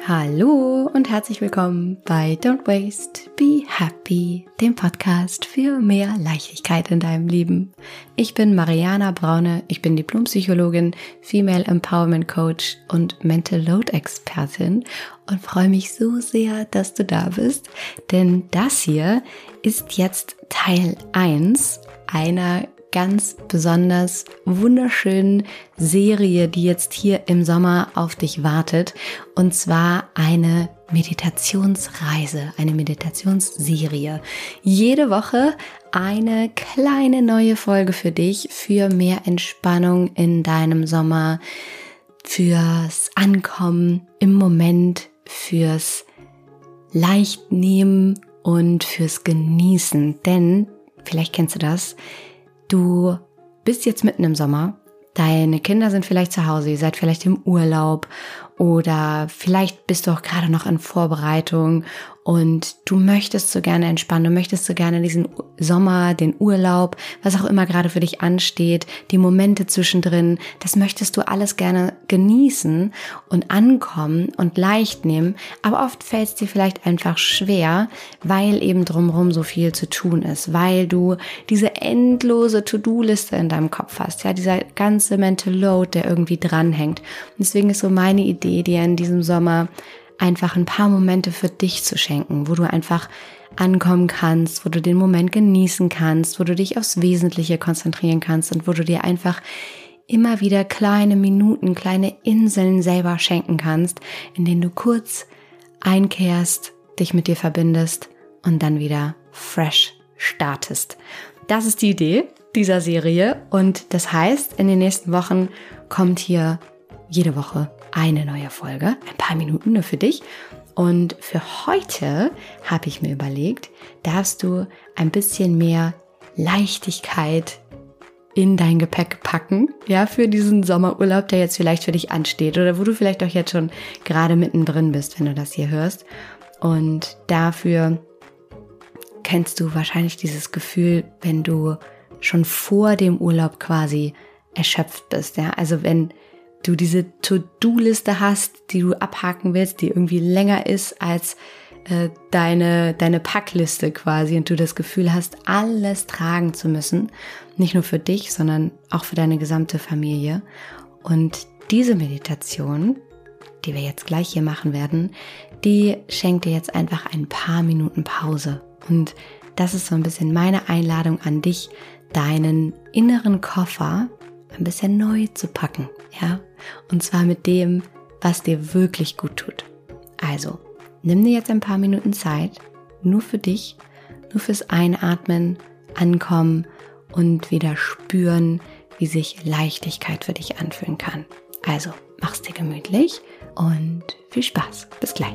Hallo und herzlich willkommen bei Don't Waste, Be Happy, dem Podcast für mehr Leichtigkeit in deinem Leben. Ich bin Mariana Braune, ich bin Diplompsychologin, Female Empowerment Coach und Mental Load Expertin und freue mich so sehr, dass du da bist, denn das hier ist jetzt Teil 1 einer ganz besonders wunderschönen Serie, die jetzt hier im Sommer auf dich wartet. Und zwar eine Meditationsreise, eine Meditationsserie. Jede Woche eine kleine neue Folge für dich, für mehr Entspannung in deinem Sommer, fürs Ankommen im Moment, fürs Leichtnehmen und fürs Genießen. Denn, vielleicht kennst du das, du bist jetzt mitten im Sommer, deine Kinder sind vielleicht zu Hause, ihr seid vielleicht im Urlaub oder vielleicht bist du auch gerade noch in Vorbereitung und du möchtest so gerne entspannen, du möchtest so gerne diesen Sommer, den Urlaub, was auch immer gerade für dich ansteht, die Momente zwischendrin, das möchtest du alles gerne genießen und ankommen und leicht nehmen, aber oft fällt es dir vielleicht einfach schwer, weil eben drumherum so viel zu tun ist, weil du diese endlose To-Do-Liste in deinem Kopf hast, ja, dieser ganze Mental Load, der irgendwie dranhängt. Und deswegen ist so meine Idee, dir in diesem Sommer einfach ein paar Momente für dich zu schenken, wo du einfach ankommen kannst, wo du den Moment genießen kannst, wo du dich aufs Wesentliche konzentrieren kannst und wo du dir einfach immer wieder kleine Minuten, kleine Inseln selber schenken kannst, in denen du kurz einkehrst, dich mit dir verbindest und dann wieder fresh startest. Das ist die Idee dieser Serie und das heißt, in den nächsten Wochen kommt hier jede Woche eine neue Folge, ein paar Minuten nur für dich. Und für heute habe ich mir überlegt, darfst du ein bisschen mehr Leichtigkeit in dein Gepäck packen, ja, für diesen Sommerurlaub, der jetzt vielleicht für dich ansteht oder wo du vielleicht auch jetzt schon gerade mittendrin bist, wenn du das hier hörst. Und dafür kennst du wahrscheinlich dieses Gefühl, wenn du schon vor dem Urlaub quasi erschöpft bist, ja, also wenn du diese To-Do-Liste hast, die du abhaken willst, die irgendwie länger ist als deine Packliste quasi und du das Gefühl hast, alles tragen zu müssen, nicht nur für dich, sondern auch für deine gesamte Familie. Und diese Meditation, die wir jetzt gleich hier machen werden, die schenkt dir jetzt einfach ein paar Minuten Pause. Und das ist so ein bisschen meine Einladung an dich, deinen inneren Koffer ein bisschen neu zu packen, ja? Und zwar mit dem, was dir wirklich gut tut. Also, nimm dir jetzt ein paar Minuten Zeit, nur für dich, nur fürs Einatmen, Ankommen und wieder spüren, wie sich Leichtigkeit für dich anfühlen kann. Also, mach's dir gemütlich und viel Spaß. Bis gleich.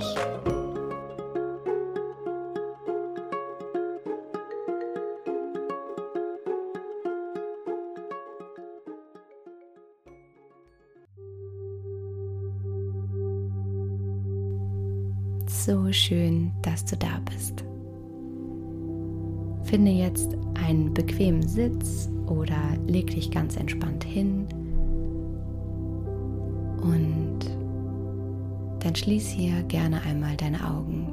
So schön, dass du da bist. Finde jetzt einen bequemen Sitz oder leg dich ganz entspannt hin und dann schließ hier gerne einmal deine Augen.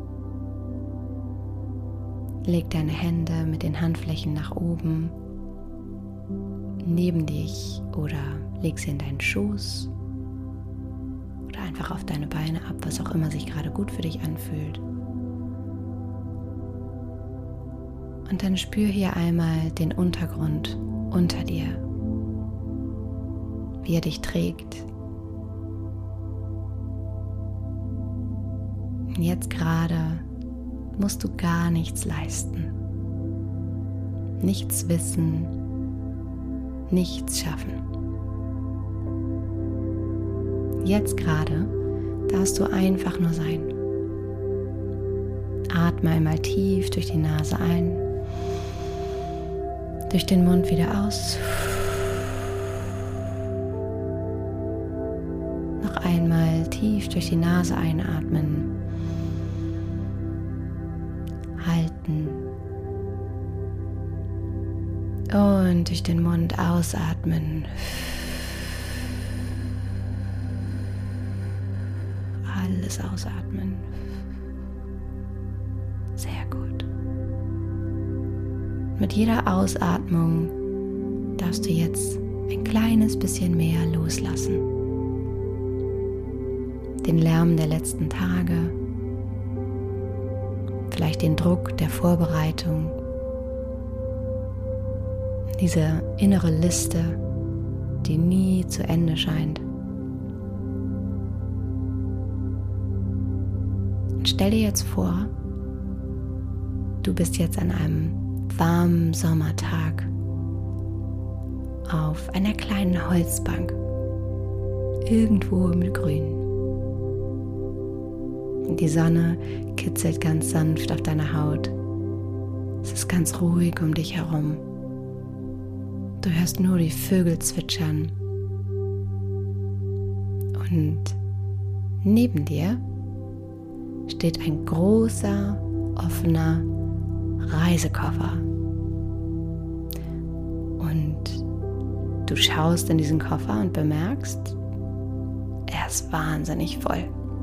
Leg deine Hände mit den Handflächen nach oben neben dich oder leg sie in deinen Schoß. Einfach auf deine Beine ab, was auch immer sich gerade gut für dich anfühlt. Und dann spür hier einmal den Untergrund unter dir, wie er dich trägt. Und jetzt gerade musst du gar nichts leisten, nichts wissen, nichts schaffen. Jetzt gerade darfst du einfach nur sein. Atme einmal tief durch die Nase ein, durch den Mund wieder aus. Noch einmal tief durch die Nase einatmen, halten und durch den Mund ausatmen. alles ausatmen. Sehr gut. Mit jeder Ausatmung darfst du jetzt ein kleines bisschen mehr loslassen. Den Lärm der letzten Tage, vielleicht den Druck der Vorbereitung, diese innere Liste, die nie zu Ende scheint. Und stell dir jetzt vor, du bist jetzt an einem warmen Sommertag auf einer kleinen Holzbank, irgendwo im Grün. Die Sonne kitzelt ganz sanft auf deiner Haut. Es ist ganz ruhig um dich herum. Du hörst nur die Vögel zwitschern. Und neben dir steht ein großer, offener Reisekoffer. Und du schaust in diesen Koffer und bemerkst, er ist wahnsinnig voll.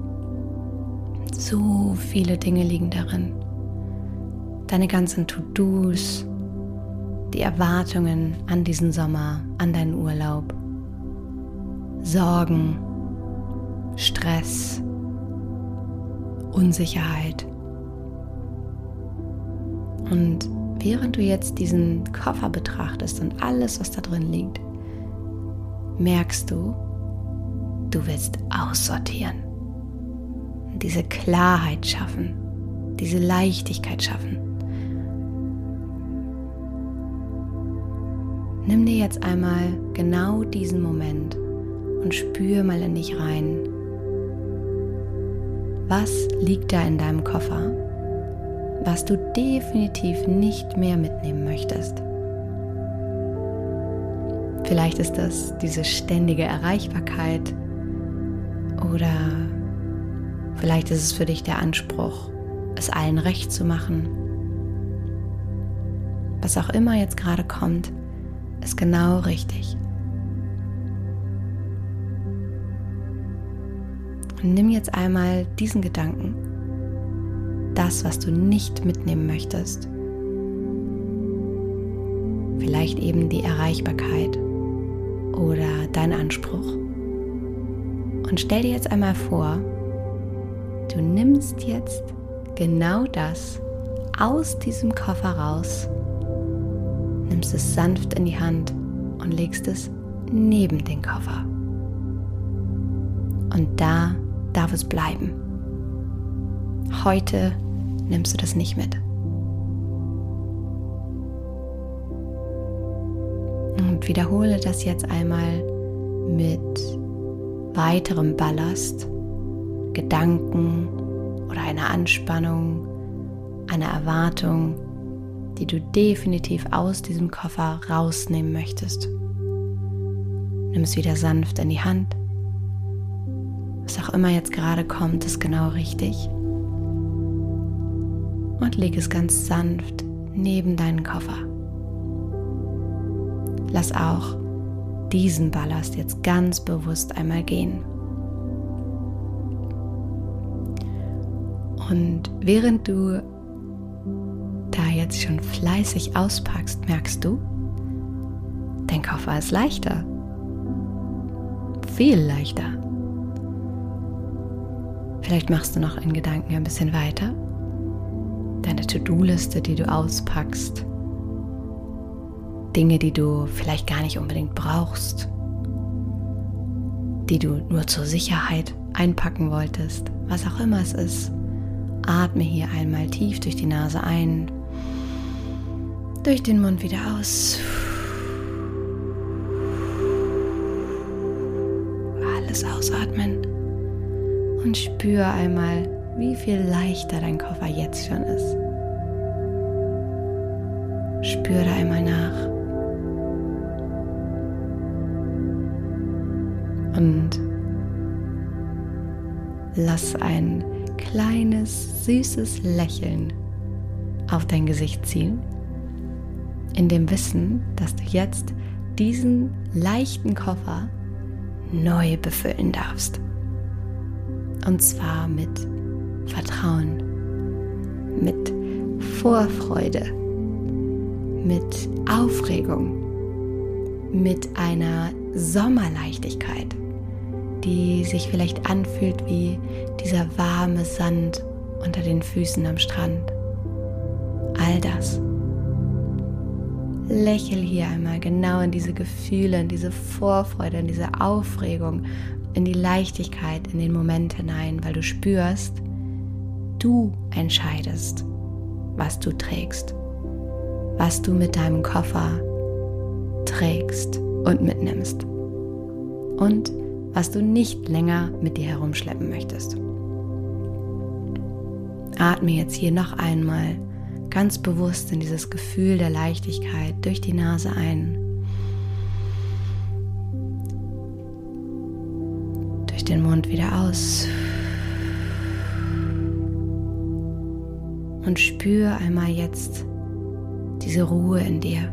So viele Dinge liegen darin. Deine ganzen To-Dos, die Erwartungen an diesen Sommer, an deinen Urlaub, Sorgen, Stress, Unsicherheit. Und während du jetzt diesen Koffer betrachtest und alles, was da drin liegt, merkst du, du willst aussortieren, diese Klarheit schaffen, diese Leichtigkeit schaffen. Nimm dir jetzt einmal genau diesen Moment und spür mal in dich rein. Was liegt da in deinem Koffer, was du definitiv nicht mehr mitnehmen möchtest? Vielleicht ist das diese ständige Erreichbarkeit oder vielleicht ist es für dich der Anspruch, es allen recht zu machen. Was auch immer jetzt gerade kommt, ist genau richtig. Und nimm jetzt einmal diesen Gedanken, das, was du nicht mitnehmen möchtest, vielleicht eben die Erreichbarkeit oder dein Anspruch, und stell dir jetzt einmal vor, du nimmst jetzt genau das aus diesem Koffer raus, nimmst es sanft in die Hand und legst es neben den Koffer. Und da darf es bleiben. Heute nimmst du das nicht mit. Und wiederhole das jetzt einmal mit weiterem Ballast, Gedanken oder einer Anspannung, einer Erwartung, die du definitiv aus diesem Koffer rausnehmen möchtest. Nimm es wieder sanft in die Hand. Was auch immer jetzt gerade kommt, ist genau richtig. Und leg es ganz sanft neben deinen Koffer. Lass auch diesen Ballast jetzt ganz bewusst einmal gehen. Und während du da jetzt schon fleißig auspackst, merkst du, dein Koffer ist leichter. Viel leichter. Vielleicht machst du noch in Gedanken ein bisschen weiter. Deine To-Do-Liste, die du auspackst. Dinge, die du vielleicht gar nicht unbedingt brauchst. Die du nur zur Sicherheit einpacken wolltest. Was auch immer es ist. Atme hier einmal tief durch die Nase ein. Durch den Mund wieder aus. Alles ausatmen. Und spür einmal, wie viel leichter dein Koffer jetzt schon ist. Spür da einmal nach. Und lass ein kleines, süßes Lächeln auf dein Gesicht ziehen, in dem Wissen, dass du jetzt diesen leichten Koffer neu befüllen darfst. Und zwar mit Vertrauen, mit Vorfreude, mit Aufregung, mit einer Sommerleichtigkeit, die sich vielleicht anfühlt wie dieser warme Sand unter den Füßen am Strand. All das. Lächel hier einmal genau in diese Gefühle, in diese Vorfreude, in diese Aufregung, in die Leichtigkeit, in den Moment hinein, weil du spürst, du entscheidest, was du trägst, was du mit deinem Koffer trägst und mitnimmst und was du nicht länger mit dir herumschleppen möchtest. Atme jetzt hier noch einmal ganz bewusst in dieses Gefühl der Leichtigkeit durch die Nase ein, durch den Mund wieder aus und spür einmal jetzt diese Ruhe in dir,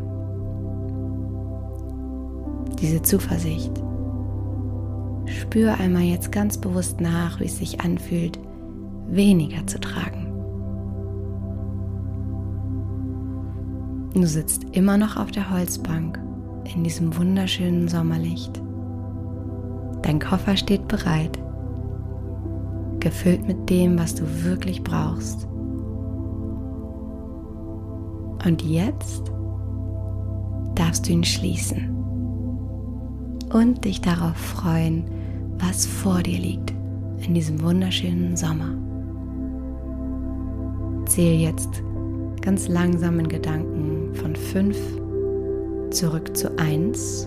diese Zuversicht. Spür einmal jetzt ganz bewusst nach, wie es sich anfühlt, weniger zu tragen. Du sitzt immer noch auf der Holzbank in diesem wunderschönen Sommerlicht. Dein Koffer steht bereit, gefüllt mit dem, was du wirklich brauchst. Und jetzt darfst du ihn schließen und dich darauf freuen, was vor dir liegt in diesem wunderschönen Sommer. Zähl jetzt ganz langsam in Gedanken von 5 zurück zu 1.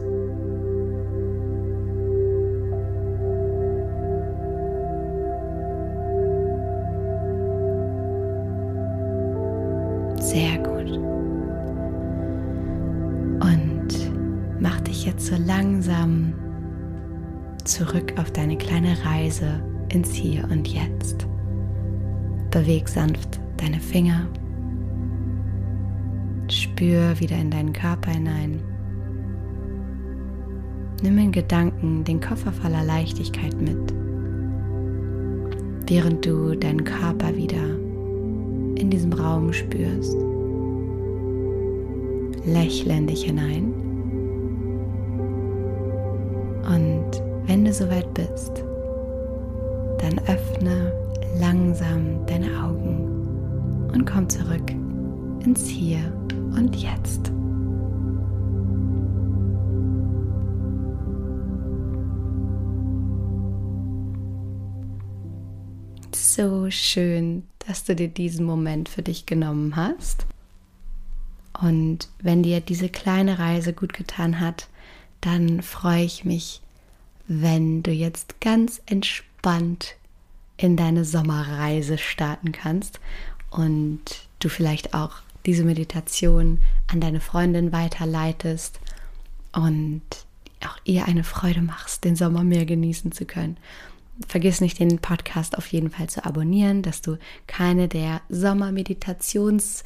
Sehr gut. Und mach dich jetzt so langsam zurück auf deine kleine Reise ins Hier und Jetzt. Beweg sanft deine Finger. Spür wieder in deinen Körper hinein. Nimm in Gedanken den Koffer voller Leichtigkeit mit, während du deinen Körper wieder in diesem Raum spürst. Lächle in dich hinein. Und wenn du soweit bist, dann öffne langsam deine Augen und komm zurück ins Hier und Jetzt. So schön, dass du dir diesen Moment für dich genommen hast. Und wenn dir diese kleine Reise gut getan hat, dann freue ich mich, wenn du jetzt ganz entspannt in deine Sommerreise starten kannst und du vielleicht auch diese Meditation an deine Freundin weiterleitest und auch ihr eine Freude machst, den Sommer mehr genießen zu können. Vergiss nicht, den Podcast auf jeden Fall zu abonnieren, dass du keine der Sommermeditationen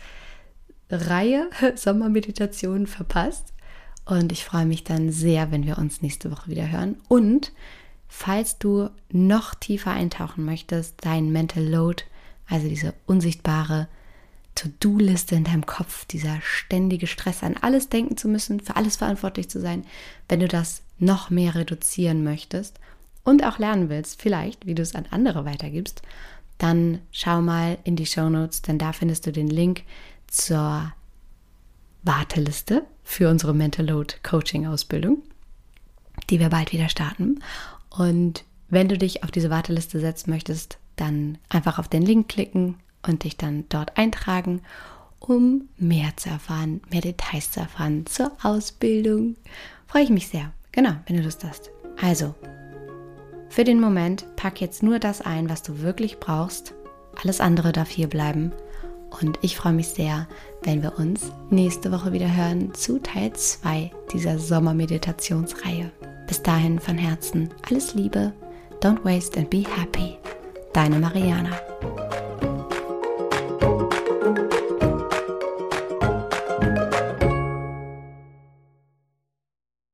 verpasst. Und ich freue mich dann sehr, wenn wir uns nächste Woche wieder hören. Und falls du noch tiefer eintauchen möchtest, dein Mental Load, also diese unsichtbare To-Do-Liste in deinem Kopf, dieser ständige Stress, an alles denken zu müssen, für alles verantwortlich zu sein, wenn du das noch mehr reduzieren möchtest und auch lernen willst, vielleicht, wie du es an andere weitergibst, dann schau mal in die Shownotes, denn da findest du den Link zur Warteliste für unsere Mental Load Coaching Ausbildung, die wir bald wieder starten. Und wenn du dich auf diese Warteliste setzen möchtest, dann einfach auf den Link klicken und dich dann dort eintragen, um mehr zu erfahren, mehr Details zu erfahren zur Ausbildung. Freue ich mich sehr. Genau, wenn du Lust hast. Also, für den Moment pack jetzt nur das ein, was du wirklich brauchst. Alles andere darf hier bleiben. Und ich freue mich sehr, wenn wir uns nächste Woche wieder hören zu Teil 2 dieser Sommermeditationsreihe. Bis dahin von Herzen alles Liebe, don't waste and be happy. Deine Mariana.